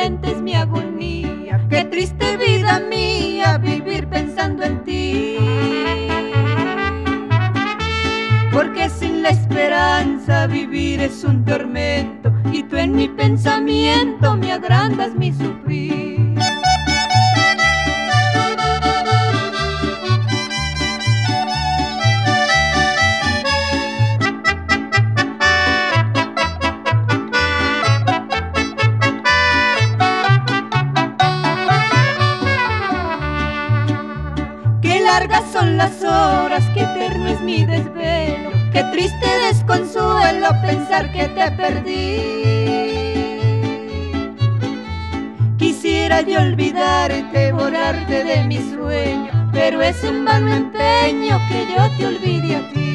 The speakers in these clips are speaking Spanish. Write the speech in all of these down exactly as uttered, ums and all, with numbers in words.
lenta es mi agonía. Qué triste vida mía vivir pensando en ti. Porque sin la esperanza vivir es un tormento, y tú en mi pensamiento me agrandas mi sufrir. Qué largas son las horas, qué eterno es mi desvelo, qué triste desconsuelo pensar que te perdí. Quisiera yo olvidarte, borrarte de mi sueño, pero es un vano empeño que yo te olvide a ti.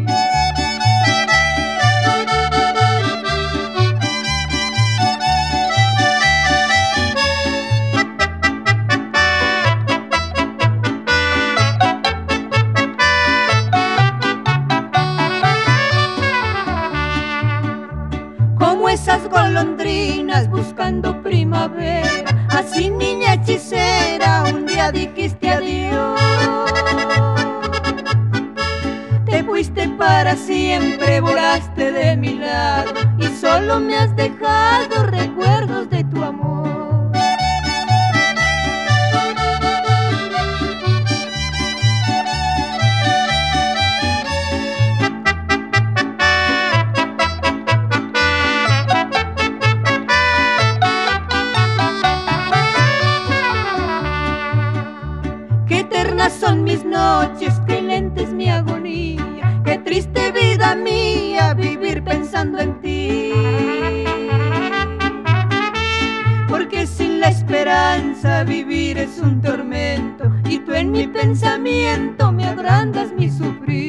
Como esas golondrinas buscando primavera, así niña hechicera un día dijiste adiós. Te fuiste para siempre, volaste de mi lado, y solo me has dejado recuerdos de tu amor. Qué eternas son mis noches, qué lenta es mi agonía, qué triste vida mía vivir pensando en ti. Porque sin la esperanza vivir es un tormento, y tú en mi pensamiento me agrandas mi sufrir.